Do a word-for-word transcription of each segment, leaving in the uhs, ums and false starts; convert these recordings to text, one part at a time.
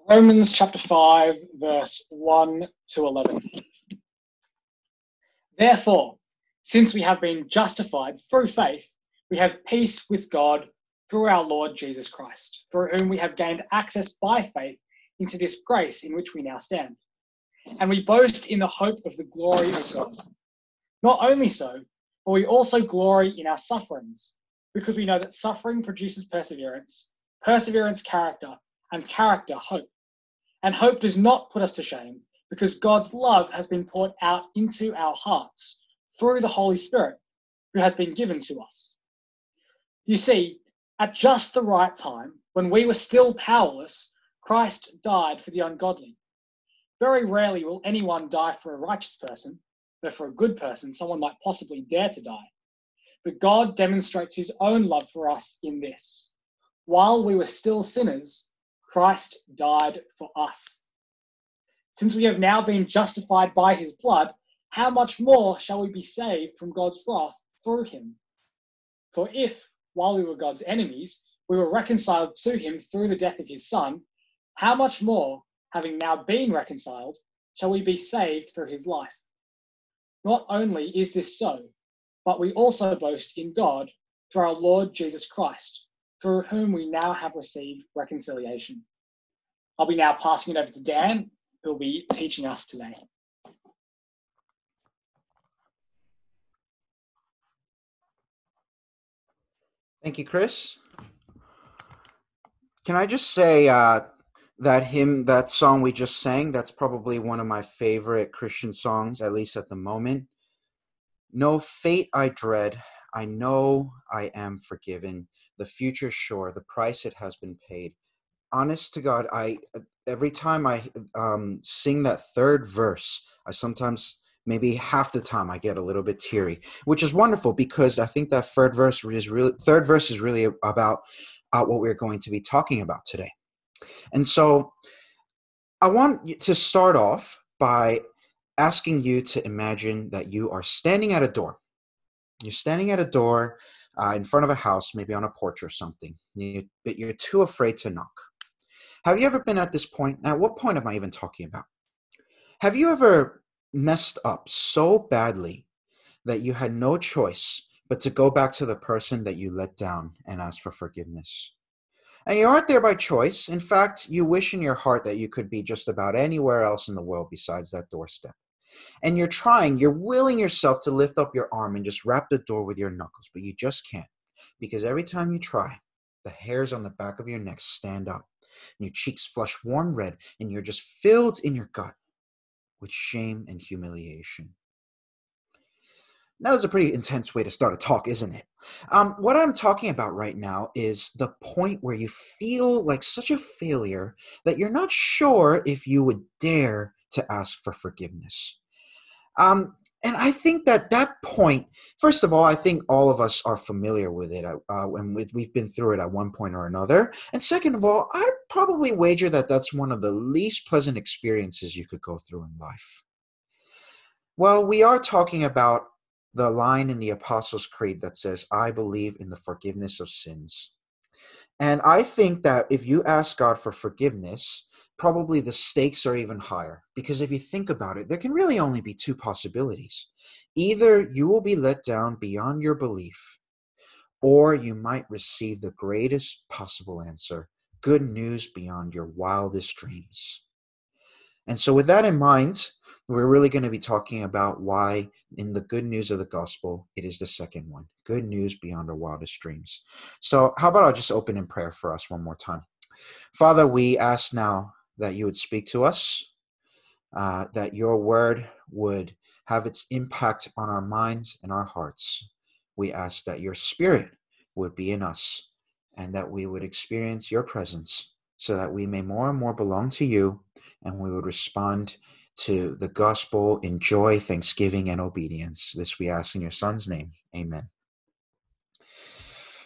Romans chapter five, verse one to eleven. Therefore, since we have been justified through faith, we have peace with God through our Lord Jesus Christ, through whom we have gained access by faith into this grace in which we now stand. And we boast in the hope of the glory of God. Not only so, but we also glory in our sufferings, because we know that suffering produces perseverance, perseverance character, and character hope. And hope does not put us to shame, because God's love has been poured out into our hearts through the Holy Spirit, who has been given to us. You see, at just the right time, when we were still powerless, Christ died for the ungodly. Very rarely will anyone die for a righteous person, though for a good person, someone might possibly dare to die. But God demonstrates his own love for us in this: while we were still sinners, Christ died for us. Since we have now been justified by his blood, how much more shall we be saved from God's wrath through him? For if, while we were God's enemies, we were reconciled to him through the death of his Son, how much more, having now been reconciled, shall we be saved through his life? Not only is this so, but we also boast in God through our Lord Jesus Christ, through whom we now have received reconciliation. I'll be now passing it over to Dan, who will be teaching us today. Thank you, Chris. Can I just say uh, that hymn, that song we just sang, that's probably one of my favorite Christian songs, at least at the moment. No fate I dread, I know I am forgiven. The future sure, the price it has been paid. Honest to God, I every time I um, sing that third verse, I sometimes, maybe half the time, I get a little bit teary, which is wonderful because I think that third verse is really third verse is really about uh, what we're going to be talking about today. And so, I want to start off by asking you to imagine that you are standing at a door. You're standing at a door uh, in front of a house, maybe on a porch or something, you, but you're too afraid to knock. Have you ever been at this point? Now, what point am I even talking about? Have you ever messed up so badly that you had no choice but to go back to the person that you let down and ask for forgiveness? And you aren't there by choice. In fact, you wish in your heart that you could be just about anywhere else in the world besides that doorstep. And you're trying, you're willing yourself to lift up your arm and just wrap the door with your knuckles, but you just can't. Because every time you try, the hairs on the back of your neck stand up, and your cheeks flush warm red, and you're just filled in your gut with shame and humiliation. Now, that's a pretty intense way to start a talk, isn't it? Um, what I'm talking about right now is the point where you feel like such a failure that you're not sure if you would dare to ask for forgiveness. Um, and I think that that point, first of all, I think all of us are familiar with it, uh, and we've been through it at one point or another. And second of all, I'd probably wager that that's one of the least pleasant experiences you could go through in life. Well, we are talking about the line in the Apostles' Creed that says, I believe in the forgiveness of sins. And I think that if you ask God for forgiveness, probably the stakes are even higher. Because if you think about it, there can really only be two possibilities. Either you will be let down beyond your belief, or you might receive the greatest possible answer, good news beyond your wildest dreams. And so with that in mind, we're really going to be talking about why in the good news of the gospel, it is the second one, good news beyond our wildest dreams. So how about I'll just open in prayer for us one more time. Father, we ask now that you would speak to us, uh, that your word would have its impact on our minds and our hearts. We ask that your spirit would be in us and that we would experience your presence so that we may more and more belong to you and we would respond to the gospel in joy, thanksgiving, and obedience. This we ask in your Son's name. Amen.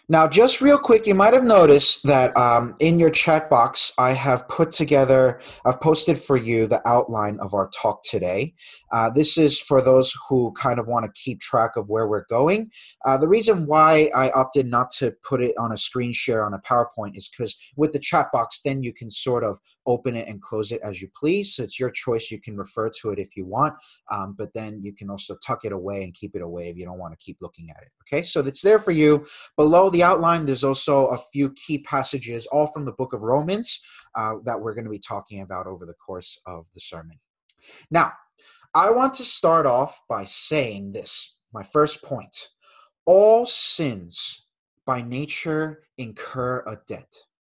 Now, just real quick, you might have noticed that um, in your chat box, I have put together, I've posted for you the outline of our talk today. Uh, this is for those who kind of want to keep track of where we're going. Uh, the reason why I opted not to put it on a screen share on a PowerPoint is because with the chat box, then you can sort of open it and close it as you please. So it's your choice. You can refer to it if you want, um, but then you can also tuck it away and keep it away if you don't want to keep looking at it. Okay, so it's there for you. Below the outline, there's also a few key passages, all from the book of Romans, uh, that we're going to be talking about over the course of the sermon. Now, I want to start off by saying this, my first point. All sins by nature incur a debt.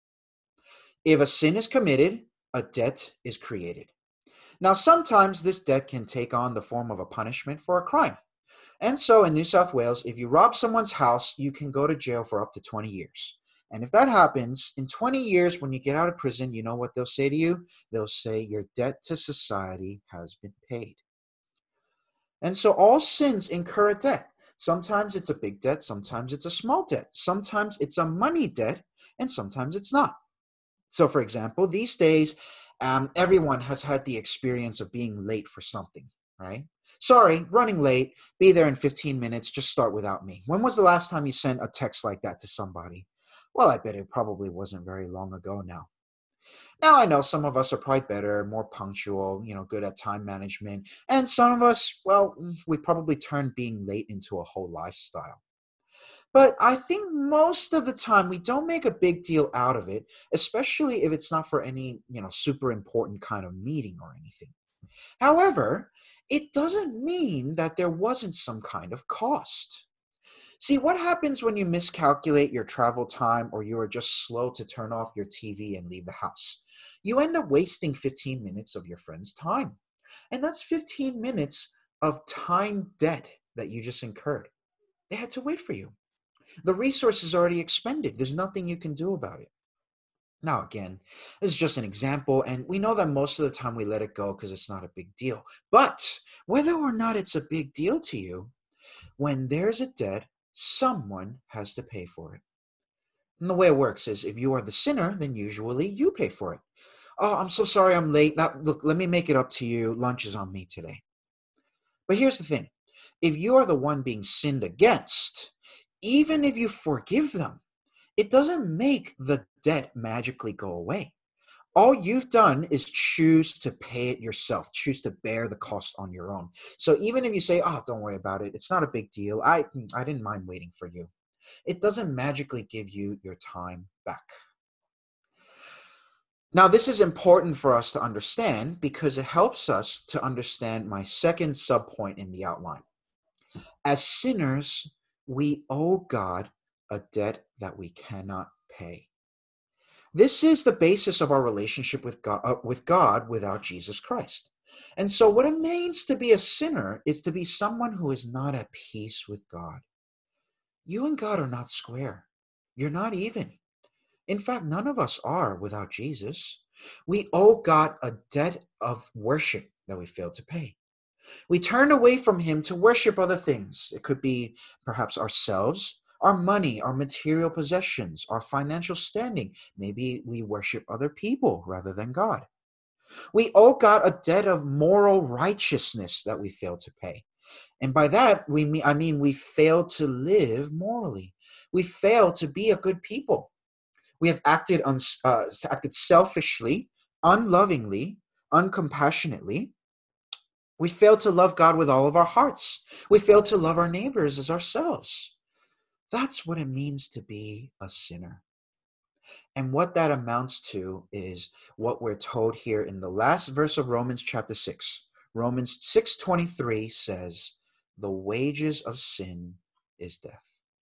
If a sin is committed, a debt is created. Now, sometimes this debt can take on the form of a punishment for a crime. And so in New South Wales, if you rob someone's house, you can go to jail for up to twenty years. And if that happens, in twenty years, when you get out of prison, you know what they'll say to you? They'll say your debt to society has been paid. And so all sins incur a debt. Sometimes it's a big debt, sometimes it's a small debt. Sometimes it's a money debt, and sometimes it's not. So for example, these days, um, everyone has had the experience of being late for something, right? Sorry, running late, be there in fifteen minutes, just start without me. When was the last time you sent a text like that to somebody? Well, I bet it probably wasn't very long ago now. Now, I know some of us are probably better, more punctual, you know, good at time management. And some of us, well, we probably turned being late into a whole lifestyle. But I think most of the time we don't make a big deal out of it, especially if it's not for any, you know, super important kind of meeting or anything. However, it doesn't mean that there wasn't some kind of cost. See, what happens when you miscalculate your travel time or you are just slow to turn off your T V and leave the house? You end up wasting fifteen minutes of your friend's time. And that's fifteen minutes of time debt that you just incurred. They had to wait for you. The resource is already expended. There's nothing you can do about it. Now, again, this is just an example, and we know that most of the time we let it go because it's not a big deal. But whether or not it's a big deal to you, when there's a debt, someone has to pay for it. And the way it works is if you are the sinner, then usually you pay for it. Oh, I'm so sorry I'm late. Now, look, let me make it up to you. Lunch is on me today. But here's the thing. If you are the one being sinned against, even if you forgive them, it doesn't make the debt magically go away. All you've done is choose to pay it yourself, choose to bear the cost on your own. So even if you say, oh, don't worry about it, it's not a big deal, I, I didn't mind waiting for you, it doesn't magically give you your time back. Now, this is important for us to understand because it helps us to understand my second subpoint in the outline. As sinners, we owe God a debt that we cannot pay. This is the basis of our relationship with God, uh, with God without Jesus Christ. And so what it means to be a sinner is to be someone who is not at peace with God. You and God are not square. You're not even. In fact, none of us are without Jesus. We owe God a debt of worship that we failed to pay. We turn away from him to worship other things. It could be perhaps ourselves, our money, our material possessions, our financial standing. Maybe we worship other people rather than God. We owe God a debt of moral righteousness that we failed to pay. And by that, we mean, I mean we failed to live morally. We failed to be a good people. We have acted, un, uh, acted selfishly, unlovingly, uncompassionately. We fail to love God with all of our hearts. We fail to love our neighbors as ourselves. That's what it means to be a sinner. And what that amounts to is what we're told here in the last verse of Romans chapter six. Romans six twenty-three says, the wages of sin is death.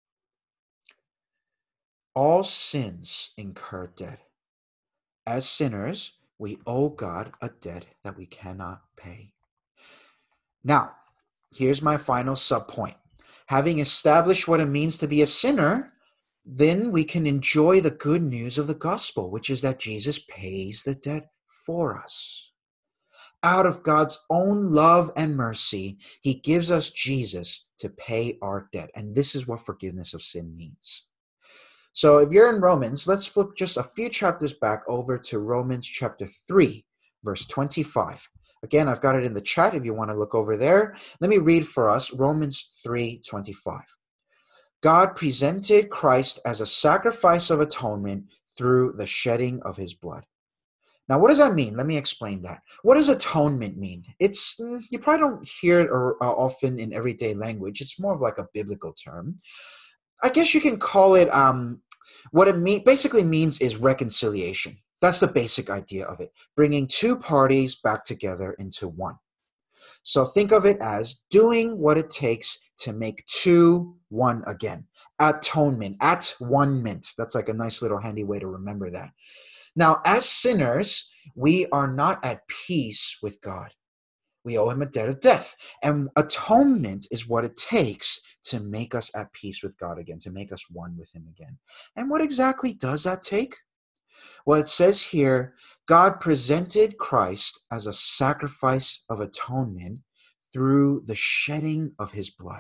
All sins incur debt. As sinners, we owe God a debt that we cannot pay. Now, here's my final subpoint. Having established what it means to be a sinner, then we can enjoy the good news of the gospel, which is that Jesus pays the debt for us. Out of God's own love and mercy, he gives us Jesus to pay our debt. And this is what forgiveness of sin means. So if you're in Romans, let's flip just a few chapters back over to Romans chapter three, verse twenty-five. Again, I've got it in the chat if you want to look over there. Let me read for us Romans three twenty-five. God presented Christ as a sacrifice of atonement through the shedding of his blood. Now, what does that mean? Let me explain that. What does atonement mean? It's, you probably don't hear it or, uh, often in everyday language. It's more of like a biblical term. I guess you can call it, um, what it mean, basically means is reconciliation. That's the basic idea of it, bringing two parties back together into one. So think of it as doing what it takes to make two one again. Atonement, at one mint. That's like a nice little handy way to remember that. Now, as sinners, we are not at peace with God. We owe him a debt of death. And atonement is what it takes to make us at peace with God again, to make us one with him again. And what exactly does that take? Well, it says here, God presented Christ as a sacrifice of atonement through the shedding of his blood.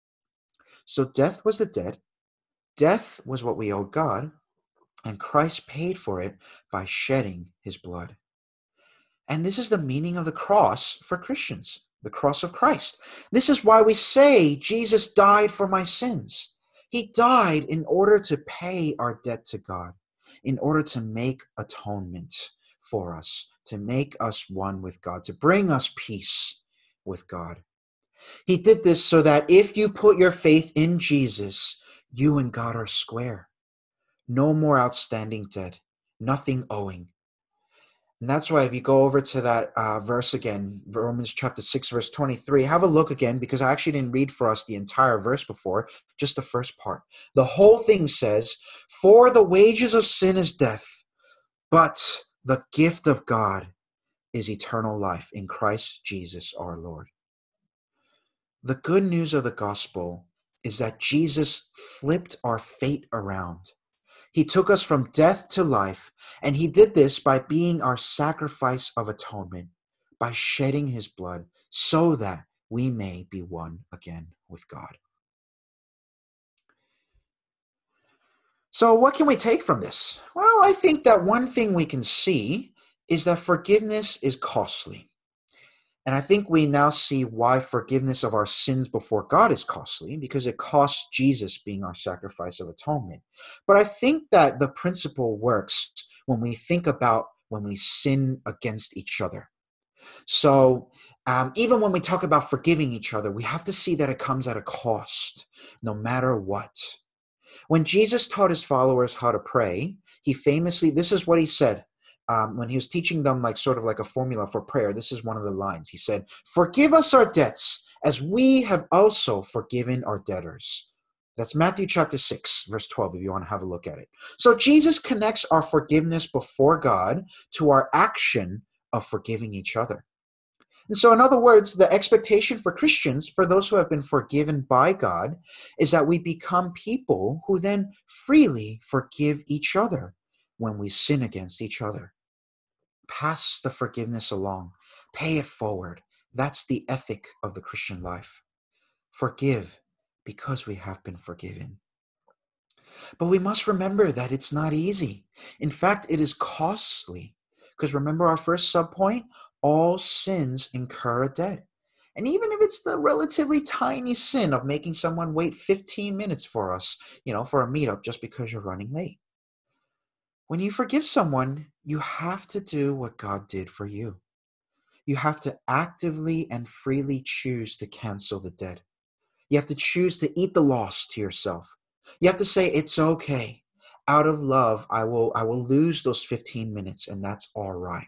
So death was the debt. Death was what we owed God. And Christ paid for it by shedding his blood. And this is the meaning of the cross for Christians, the cross of Christ. This is why we say Jesus died for my sins. He died in order to pay our debt to God, in order to make atonement for us, to make us one with God, to bring us peace with God. He did this so that if you put your faith in Jesus, you and God are square. No more outstanding debt, nothing owing. And that's why if you go over to that uh, verse again, Romans chapter six, verse twenty-three, have a look again, because I actually didn't read for us the entire verse before, just the first part. The whole thing says, for the wages of sin is death, but the gift of God is eternal life in Christ Jesus our Lord. The good news of the gospel is that Jesus flipped our fate around. He took us from death to life, and he did this by being our sacrifice of atonement, by shedding his blood, so that we may be one again with God. So what can we take from this? Well, I think that one thing we can see is that forgiveness is costly. And I think we now see why forgiveness of our sins before God is costly, because it costs Jesus being our sacrifice of atonement. But I think that the principle works when we think about when we sin against each other. So um, even when we talk about forgiving each other, we have to see that it comes at a cost, no matter what. When Jesus taught his followers how to pray, he famously, this is what he said. Um, when he was teaching them like sort of like a formula for prayer, this is one of the lines. He said, forgive us our debts as we have also forgiven our debtors. That's Matthew chapter six, verse twelve, if you want to have a look at it. So Jesus connects our forgiveness before God to our action of forgiving each other. And so in other words, the expectation for Christians, for those who have been forgiven by God, is that we become people who then freely forgive each other when we sin against each other. Pass the forgiveness along. Pay it forward. That's the ethic of the Christian life. Forgive because we have been forgiven. But we must remember that it's not easy. In fact, it is costly. Because remember our first subpoint? All sins incur a debt. And even if it's the relatively tiny sin of making someone wait fifteen minutes for us, you know, for a meetup just because you're running late. When you forgive someone, you have to do what God did for you. You have to actively and freely choose to cancel the debt. You have to choose to eat the loss to yourself. You have to say, it's okay. Out of love, I will, I will lose those fifteen minutes, and that's all right.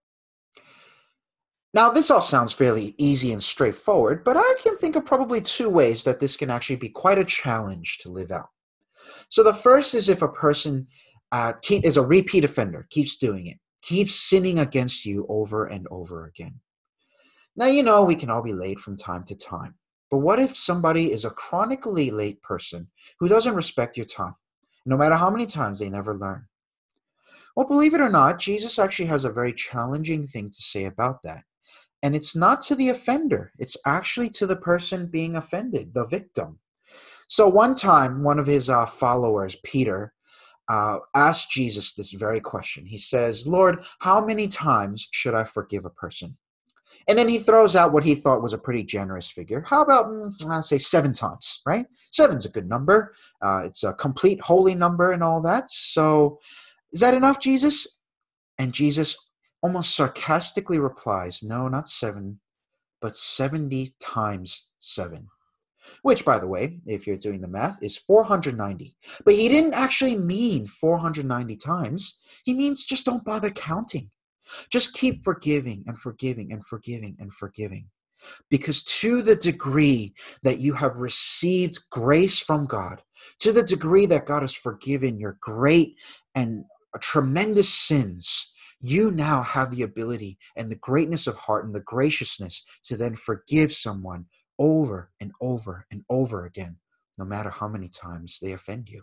Now, this all sounds fairly easy and straightforward, but I can think of probably two ways that this can actually be quite a challenge to live out. So the first is if a person uh, keep, is a repeat offender, keeps doing it, keeps sinning against you over and over again. Now, you know, we can all be late from time to time. But what if somebody is a chronically late person who doesn't respect your time, no matter how many times they never learn? Well, believe it or not, Jesus actually has a very challenging thing to say about that. And it's not to the offender. It's actually to the person being offended, the victim. So one time, one of his uh, followers, Peter, uh, asked Jesus this very question. He says, Lord, how many times should I forgive a person? And then he throws out what he thought was a pretty generous figure. How about, mm, I'll say seven times, right? Seven's a good number. Uh, it's a complete holy number and all that. So is that enough, Jesus? And Jesus almost sarcastically replies, no, not seven, but seventy times seven. Which, by the way, if you're doing the math, is four hundred ninety. But he didn't actually mean four hundred ninety times. He means just don't bother counting. Just keep forgiving and forgiving and forgiving and forgiving. Because to the degree that you have received grace from God, to the degree that God has forgiven your great and tremendous sins, you now have the ability and the greatness of heart and the graciousness to then forgive someone over and over and over again, no matter how many times they offend you.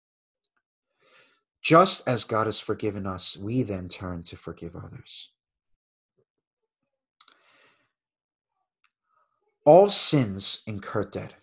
Just as God has forgiven us, we then turn to forgive others. All sins incur debt.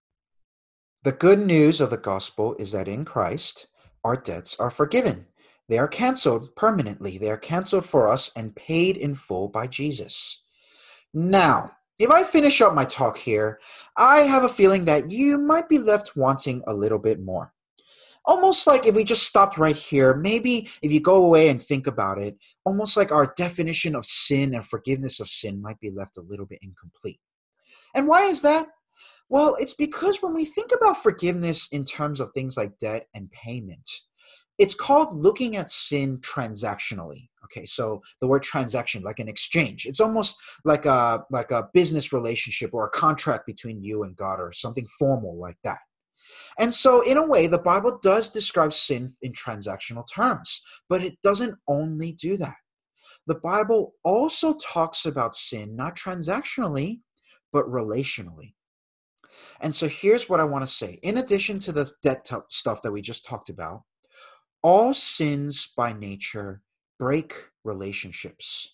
The good news of the gospel is that in Christ, our debts are forgiven. They are canceled permanently. They are canceled for us and paid in full by Jesus. Now, if I finish up my talk here, I have a feeling that you might be left wanting a little bit more. Almost like if we just stopped right here, maybe if you go away and think about it, almost like our definition of sin and forgiveness of sin might be left a little bit incomplete. And why is that? Well, it's because when we think about forgiveness in terms of things like debt and payment, it's called looking at sin transactionally. Okay, so the word transaction, like an exchange, it's almost like a like a business relationship or a contract between you and God or something formal like that. And so in a way, the Bible does describe sin in transactional terms, but it doesn't only do that. The Bible also talks about sin, not transactionally, but relationally. And so here's what I want to say. In addition to the debt t- stuff that we just talked about, all sins by nature break relationships.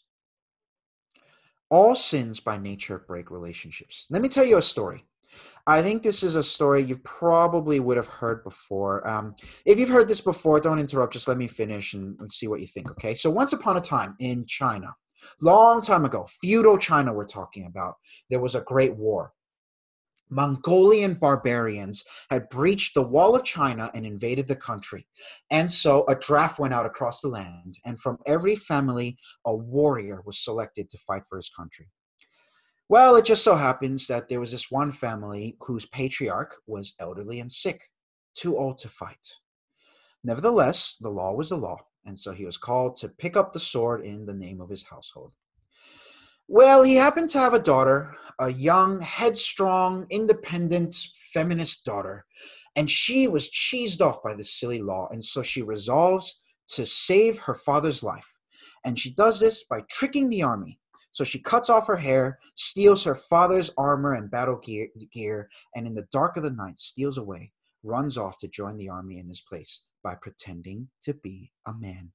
All sins by nature break relationships. Let me tell you a story. I think this is a story you probably would have heard before. Um, if you've heard this before, don't interrupt. Just let me finish and, and see what you think, okay? So once upon a time in China, long time ago, feudal China we're talking about, there was a great war. Mongolian barbarians had breached the wall of China and invaded the country. And so a draft went out across the land, and from every family, a warrior was selected to fight for his country. Well, it just so happens that there was this one family whose patriarch was elderly and sick, too old to fight. Nevertheless, the law was the law, and so he was called to pick up the sword in the name of his household. Well, he happened to have a daughter, a young, headstrong, independent, feminist daughter, and she was cheesed off by this silly law, and so she resolves to save her father's life. And she does this by tricking the army. So she cuts off her hair, steals her father's armor and battle gear, gear, and in the dark of the night steals away, runs off to join the army in his place by pretending to be a man.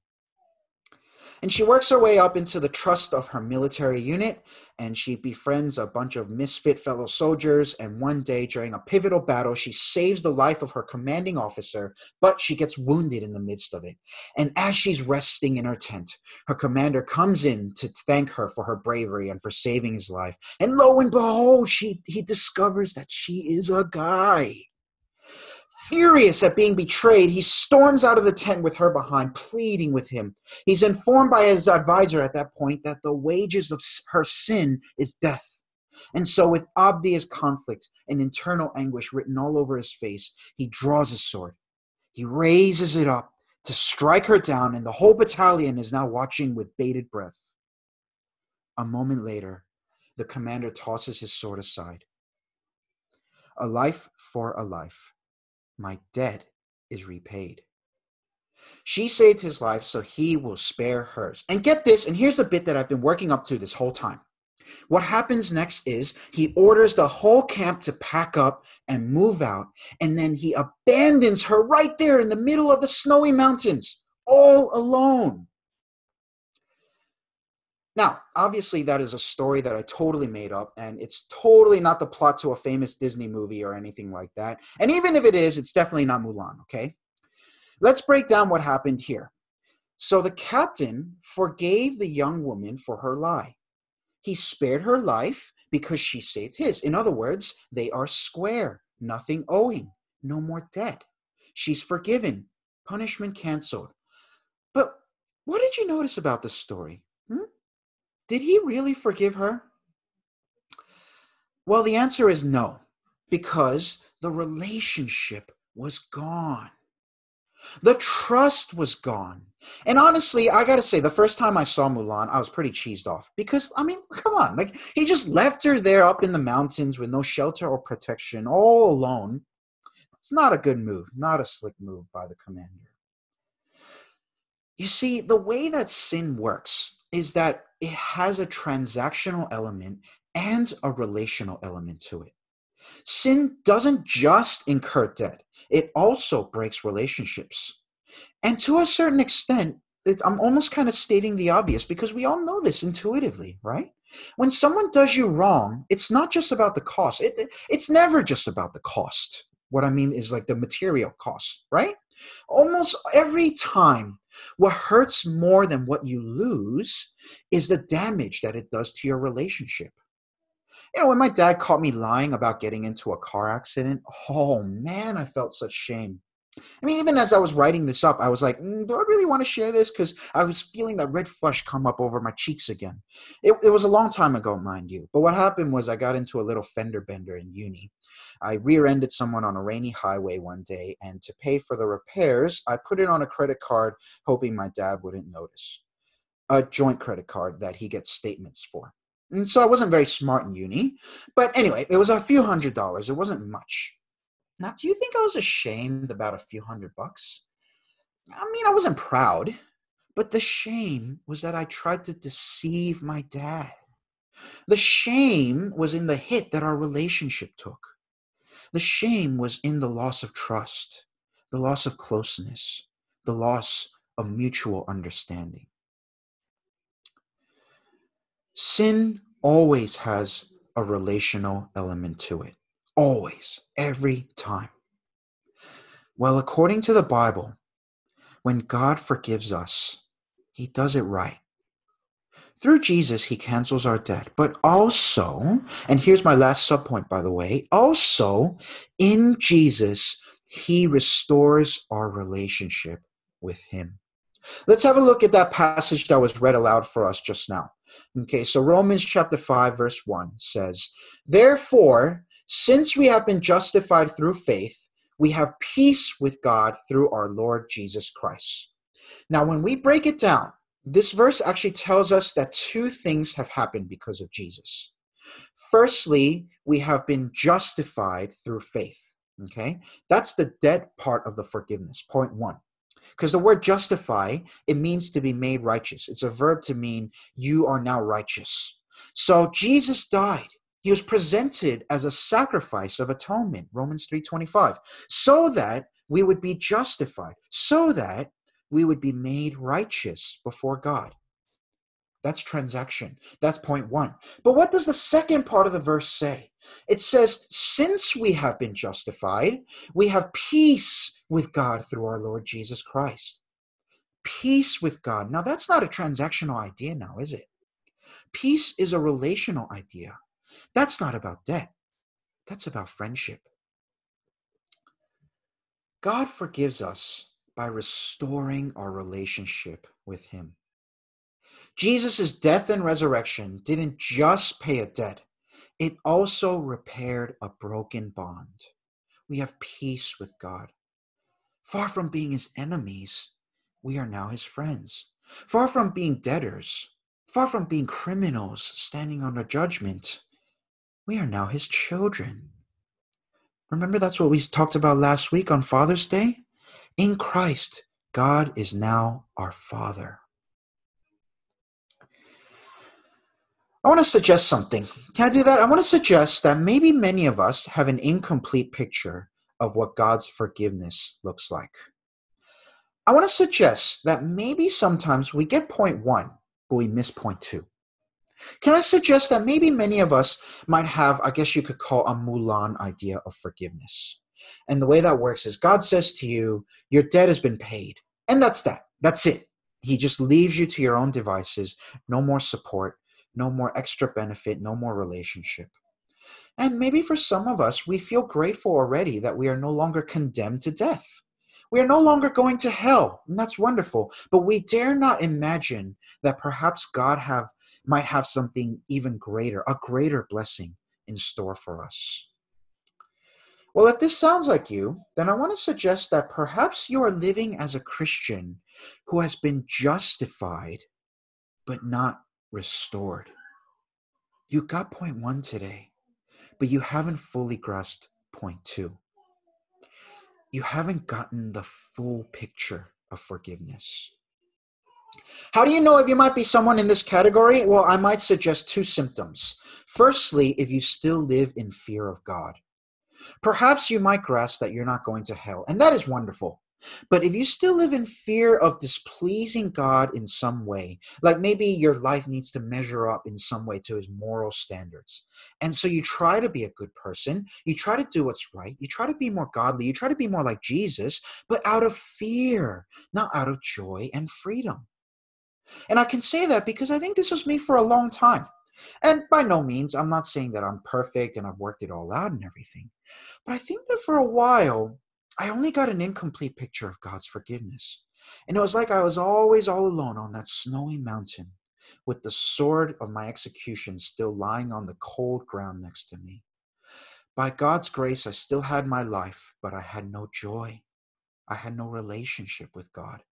And she works her way up into the trust of her military unit, and she befriends a bunch of misfit fellow soldiers, and one day during a pivotal battle, she saves the life of her commanding officer, but she gets wounded in the midst of it. And as she's resting in her tent, her commander comes in to thank her for her bravery and for saving his life. And lo and behold, she he discovers that she is a guy. Furious at being betrayed, he storms out of the tent with her behind, pleading with him. He's informed by his advisor at that point that the wages of her sin is death. And so with obvious conflict and internal anguish written all over his face, he draws his sword. He raises it up to strike her down, and the whole battalion is now watching with bated breath. A moment later, the commander tosses his sword aside. A life for a life. My debt is repaid. She saved his life, so he will spare hers. And get this, and here's the bit that I've been working up to this whole time. What happens next is he orders the whole camp to pack up and move out, and then he abandons her right there in the middle of the snowy mountains, all alone. Now, obviously, that is a story that I totally made up, and it's totally not the plot to a famous Disney movie or anything like that. And even if it is, it's definitely not Mulan, okay? Let's break down what happened here. So the captain forgave the young woman for her lie. He spared her life because she saved his. In other words, they are square, nothing owing, no more debt. She's forgiven, punishment canceled. But what did you notice about this story? Hmm? Did he really forgive her? Well, the answer is no, because the relationship was gone. The trust was gone. And honestly, I got to say, the first time I saw Mulan, I was pretty cheesed off because, I mean, come on. Like, he just left her there up in the mountains with no shelter or protection, all alone. It's not a good move, not a slick move by the commander. You see, the way that sin works is that it has a transactional element and a relational element to it. Sin doesn't just incur debt, it also breaks relationships. And to a certain extent, it, I'm almost kind of stating the obvious because we all know this intuitively, right? When someone does you wrong, it's not just about the cost. It, it's never just about the cost. What I mean is like the material cost, right? Almost every time, what hurts more than what you lose is the damage that it does to your relationship. You know, when my dad caught me lying about getting into a car accident, oh man, I felt such shame. I mean, even as I was writing this up, I was like, mm, do I really want to share this? Because I was feeling that red flush come up over my cheeks again. It, it was a long time ago, mind you. But what happened was I got into a little fender bender in uni. I rear-ended someone on a rainy highway one day, and to pay for the repairs, I put it on a credit card, hoping my dad wouldn't notice. A joint credit card that he gets statements for. And so I wasn't very smart in uni. But anyway, it was a few hundred dollars. It wasn't much. Now, do you think I was ashamed about a few hundred bucks? I mean, I wasn't proud, but the shame was that I tried to deceive my dad. The shame was in the hit that our relationship took. The shame was in the loss of trust, the loss of closeness, the loss of mutual understanding. Sin always has a relational element to it. Always, every time. Well, according to the Bible, when God forgives us, he does it right. Through Jesus, he cancels our debt. But also, and here's my last subpoint, by the way, also in Jesus, he restores our relationship with him. Let's have a look at that passage that was read aloud for us just now. Okay, so Romans chapter five, verse one says, therefore, since we have been justified through faith, we have peace with God through our Lord Jesus Christ. Now, when we break it down, this verse actually tells us that two things have happened because of Jesus. Firstly, we have been justified through faith. Okay, that's the debt part of the forgiveness, point one. Because the word justify, it means to be made righteous. It's a verb to mean you are now righteous. So Jesus died. He was presented as a sacrifice of atonement, Romans three twenty-five, so that we would be justified, so that we would be made righteous before God. That's transaction. That's point one. But what does the second part of the verse say? It says, since we have been justified, we have peace with God through our Lord Jesus Christ. Peace with God. Now, that's not a transactional idea now, is it? Peace is a relational idea. That's not about debt. That's about friendship. God forgives us by restoring our relationship with him. Jesus' death and resurrection didn't just pay a debt. It also repaired a broken bond. We have peace with God. Far from being his enemies, we are now his friends. Far from being debtors, far from being criminals standing under judgment, we are now his children. Remember, that's what we talked about last week on Father's Day? In Christ, God is now our Father. I want to suggest something. Can I do that? I want to suggest that maybe many of us have an incomplete picture of what God's forgiveness looks like. I want to suggest that maybe sometimes we get point one, but we miss point two. Can I suggest that maybe many of us might have, I guess you could call a Mulan idea of forgiveness? And the way that works is God says to you, your debt has been paid. And that's that. That's it. He just leaves you to your own devices. No more support, no more extra benefit, no more relationship. And maybe for some of us, we feel grateful already that we are no longer condemned to death. We are no longer going to hell, and that's wonderful. But we dare not imagine that perhaps God have might have something even greater, a greater blessing in store for us. Well, if this sounds like you, then I want to suggest that perhaps you are living as a Christian who has been justified, but not restored. You got point one today, but you haven't fully grasped point two. You haven't gotten the full picture of forgiveness. How do you know if you might be someone in this category? Well, I might suggest two symptoms. Firstly, if you still live in fear of God. Perhaps you might grasp that you're not going to hell, and that is wonderful. But if you still live in fear of displeasing God in some way, like maybe your life needs to measure up in some way to his moral standards, and so you try to be a good person, you try to do what's right, you try to be more godly, you try to be more like Jesus, but out of fear, not out of joy and freedom. And I can say that because I think this was me for a long time. And by no means, I'm not saying that I'm perfect and I've worked it all out and everything. But I think that for a while, I only got an incomplete picture of God's forgiveness. And it was like I was always all alone on that snowy mountain with the sword of my execution still lying on the cold ground next to me. By God's grace, I still had my life, but I had no joy. I had no relationship with God.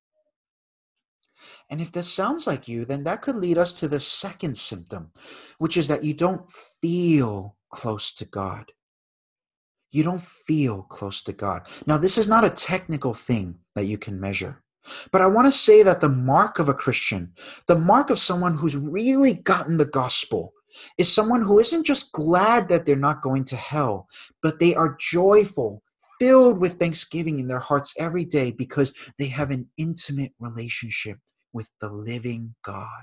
And if this sounds like you, then that could lead us to the second symptom, which is that you don't feel close to God. You don't feel close to God. Now, this is not a technical thing that you can measure. But I want to say that the mark of a Christian, the mark of someone who's really gotten the gospel, is someone who isn't just glad that they're not going to hell, but they are joyful, filled with thanksgiving in their hearts every day because they have an intimate relationship with the living God.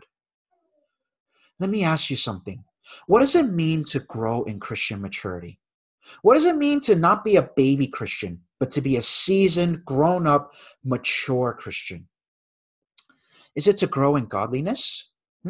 Let me ask you something. What does it mean to grow in Christian maturity? What does it mean to not be a baby Christian, but to be a seasoned, grown-up, mature Christian? Is it to grow in godliness? Hmm?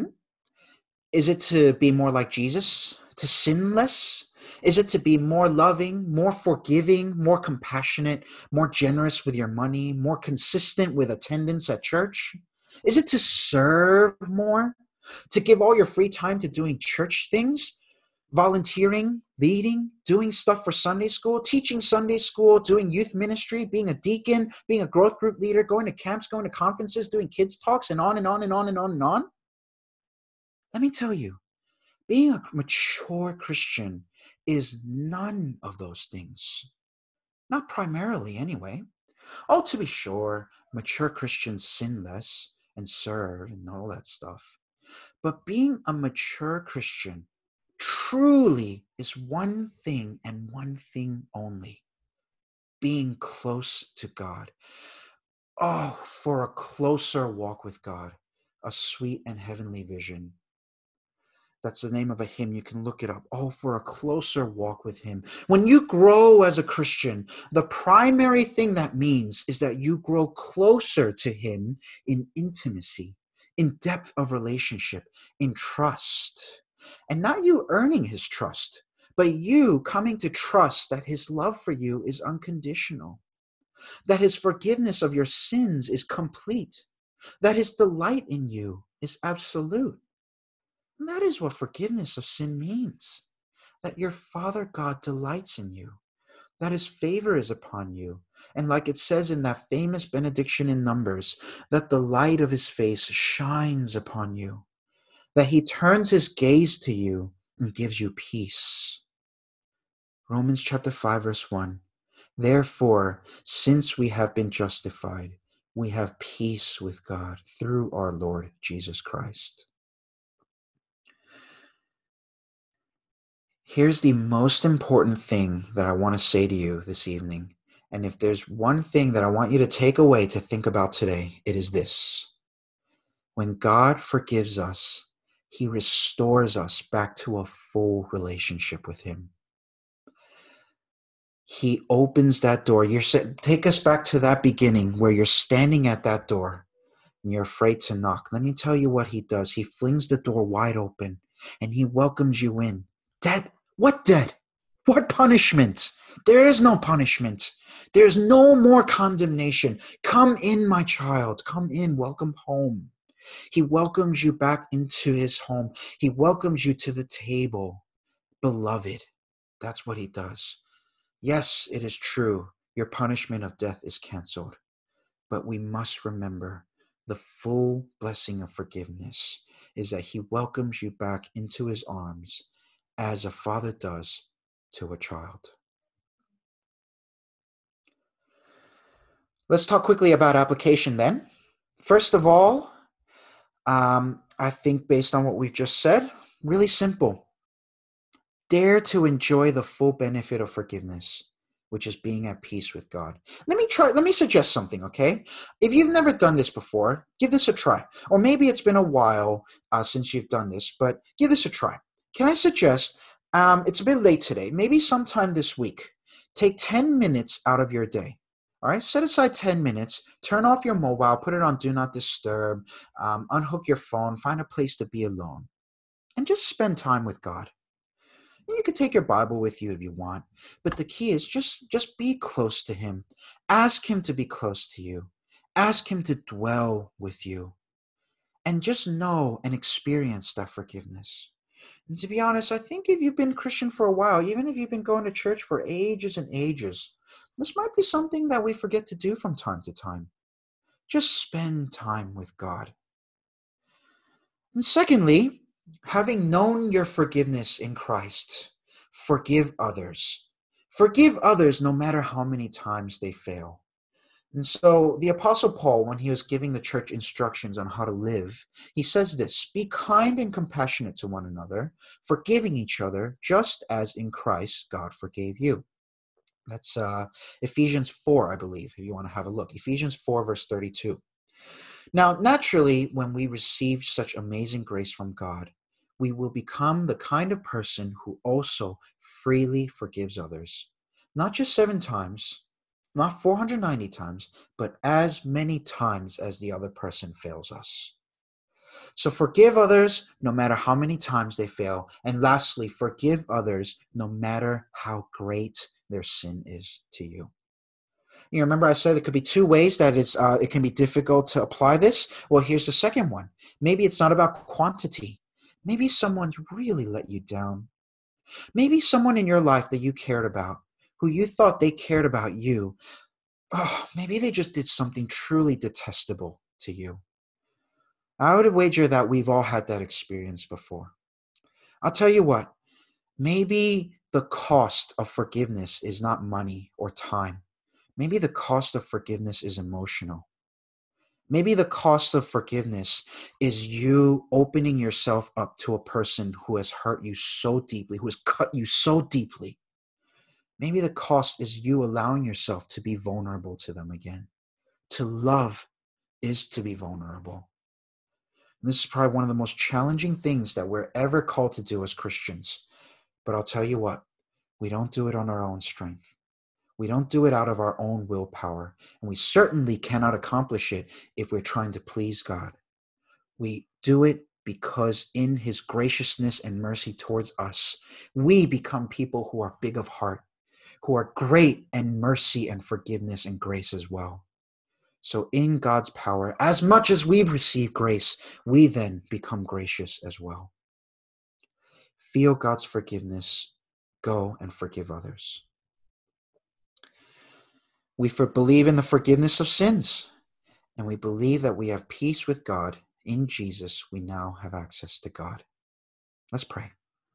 Is it to be more like Jesus? To sin less? Is it to be more loving, more forgiving, more compassionate, more generous with your money, more consistent with attendance at church? Is it to serve more? To give all your free time to doing church things? Volunteering, leading, doing stuff for Sunday school, teaching Sunday school, doing youth ministry, being a deacon, being a growth group leader, going to camps, going to conferences, doing kids talks, and on and on and on and on and on? Let me tell you, being a mature Christian is none of those things. Not primarily, anyway. Oh, to be sure, mature Christians sin less and serve and all that stuff. But being a mature Christian truly is one thing and one thing only: being close to God. Oh, for a closer walk with God, a sweet and heavenly vision. That's the name of a hymn. You can look it up. Oh, for a closer walk with him. When you grow as a Christian, the primary thing that means is that you grow closer to him in intimacy, in depth of relationship, in trust. And not you earning his trust, but you coming to trust that his love for you is unconditional, that his forgiveness of your sins is complete, that his delight in you is absolute. And that is what forgiveness of sin means, that your Father God delights in you, that his favor is upon you. And like it says in that famous benediction in Numbers, that the light of his face shines upon you, that he turns his gaze to you and gives you peace. Romans chapter five, verse one. Therefore, since we have been justified, we have peace with God through our Lord Jesus Christ. Here's the most important thing that I want to say to you this evening. And if there's one thing that I want you to take away to think about today, it is this. When God forgives us, he restores us back to a full relationship with him. He opens that door. You're take us back to that beginning where you're standing at that door and you're afraid to knock. Let me tell you what he does. He flings the door wide open and he welcomes you in. Dead? What dead? What punishment? There is no punishment. There's no more condemnation. Come in, my child. Come in. Welcome home. He welcomes you back into his home. He welcomes you to the table. Beloved, that's what he does. Yes, it is true. Your punishment of death is canceled. But we must remember the full blessing of forgiveness is that he welcomes you back into his arms as a father does to a child. Let's talk quickly about application then. First of all, um, I think based on what we've just said, really simple. Dare to enjoy the full benefit of forgiveness, which is being at peace with God. Let me try, let me suggest something, okay? If you've never done this before, give this a try. Or maybe it's been a while uh, since you've done this, but give this a try. Can I suggest, um, it's a bit late today, maybe sometime this week, take ten minutes out of your day. All right, set aside ten minutes, turn off your mobile, put it on Do Not Disturb, um, unhook your phone, find a place to be alone, and just spend time with God. You can take your Bible with you if you want, but the key is just, just be close to him. Ask him to be close to you. Ask him to dwell with you. And just know and experience that forgiveness. And to be honest, I think if you've been Christian for a while, even if you've been going to church for ages and ages, this might be something that we forget to do from time to time. Just spend time with God. And secondly, having known your forgiveness in Christ, forgive others. Forgive others no matter how many times they fail. And so the Apostle Paul, when he was giving the church instructions on how to live, he says this: be kind and compassionate to one another, forgiving each other, just as in Christ God forgave you. That's uh, Ephesians four, I believe, if you want to have a look. Ephesians four, verse thirty-two. Now, naturally, when we receive such amazing grace from God, we will become the kind of person who also freely forgives others. Not just seven times, not four hundred ninety times, but as many times as the other person fails us. So forgive others no matter how many times they fail. And lastly, forgive others no matter how great their sin is to you. You remember I said there could be two ways that it's uh, it can be difficult to apply this. Well, here's the second one. Maybe it's not about quantity. Maybe someone's really let you down. Maybe someone in your life that you cared about, who you thought they cared about you, oh, maybe they just did something truly detestable to you. I would wager that we've all had that experience before. I'll tell you what, maybe the cost of forgiveness is not money or time. Maybe the cost of forgiveness is emotional. Maybe the cost of forgiveness is you opening yourself up to a person who has hurt you so deeply, who has cut you so deeply. Maybe the cost is you allowing yourself to be vulnerable to them again. To love is to be vulnerable. And this is probably one of the most challenging things that we're ever called to do as Christians. But I'll tell you what, we don't do it on our own strength. We don't do it out of our own willpower, and we certainly cannot accomplish it if we're trying to please God. We do it because in his graciousness and mercy towards us, we become people who are big of heart, who are great in mercy and forgiveness and grace as well. So in God's power, as much as we've received grace, we then become gracious as well. Feel God's forgiveness. Go and forgive others. We for believe in the forgiveness of sins, and we believe that we have peace with God. In Jesus, we now have access to God. Let's pray.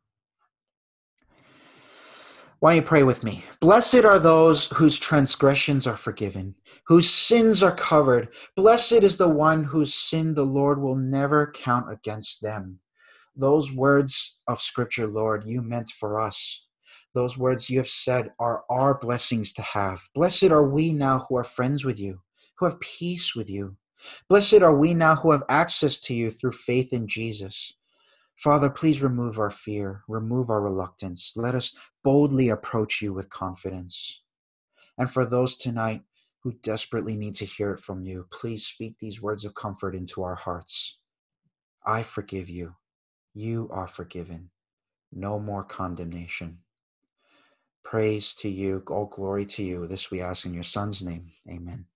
Why don't you pray with me? Blessed are those whose transgressions are forgiven, whose sins are covered. Blessed is the one whose sin the Lord will never count against them. Those words of Scripture, Lord, you meant for us. Those words you have said are our blessings to have. Blessed are we now who are friends with you, who have peace with you. Blessed are we now who have access to you through faith in Jesus. Father, please remove our fear, remove our reluctance. Let us boldly approach you with confidence. And for those tonight who desperately need to hear it from you, please speak these words of comfort into our hearts. I forgive you. You are forgiven. No more condemnation. Praise to you, all glory to you. This we ask in your Son's name. Amen.